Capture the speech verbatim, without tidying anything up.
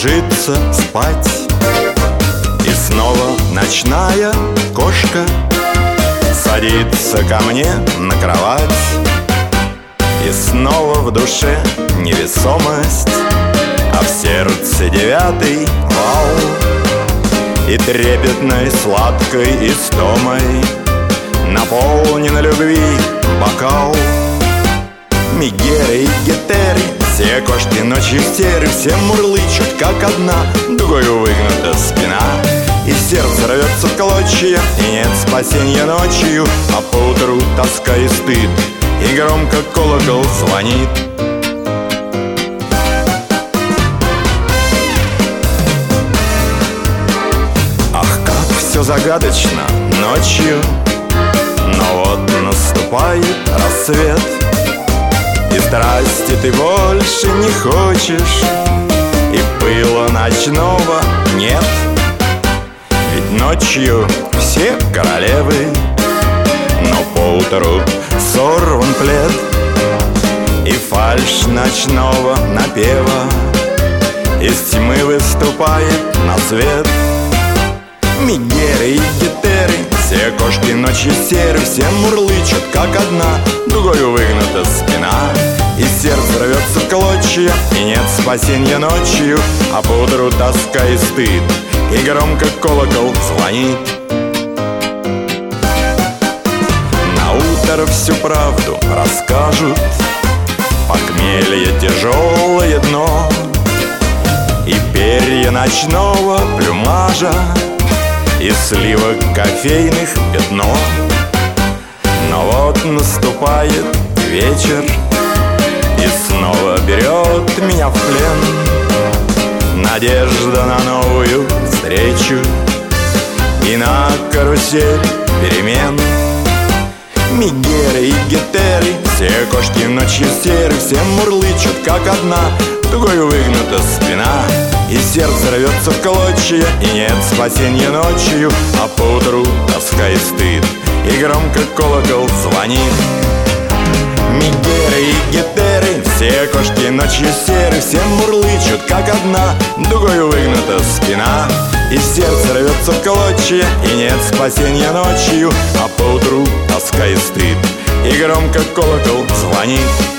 ложится спать. И снова ночная кошка садится ко мне на кровать. И снова в душе невесомость, а в сердце девятый вал. И трепетной сладкой истомой наполнен любви бокал. Мегеры и гетеры, все кошки ночью серы, все мурлычут, как одна, дугою выгнута спина. И сердце рвется в клочья, и нет спасенья ночью, а поутру тоска и стыд, и громко колокол звонит. Ах, как все загадочно ночью, но вот наступает рассвет, и страсти ты больше не хочешь, и пыла ночного нет. Ведь ночью все королевы, но поутру сорван плед, и фальшь ночного напева из тьмы выступает на свет. Мегеры и гетеры, все кошки ночью серы, все мурлычут, как одна, дугою выгнута спина. И сердце рвется в клочья, и нет спасенья ночью, а поутру тоска и стыд, и громко колокол звонит. На утро всю правду расскажут, похмелье тяжелое дно, и перья ночного плюмажа, и сливок кофейных пятно. Но вот наступает вечер, и снова берет меня в плен надежда на новую встречу и на карусель перемен. Мегеры и гетеры, все кошки ночью серы, все мурлычут, как одна, тугою выгнута спина. И сердце рвется в клочья, и нет спасенья ночью, а поутру тоска и стыд, и громко колокол звонит. Мегеры и гетеры, все кошки ночью серы, все мурлычут, как одна, дугою выгнута спина. И сердце рвется в клочья, и нет спасенья ночью, а поутру тоска и стыд, и громко колокол звонит.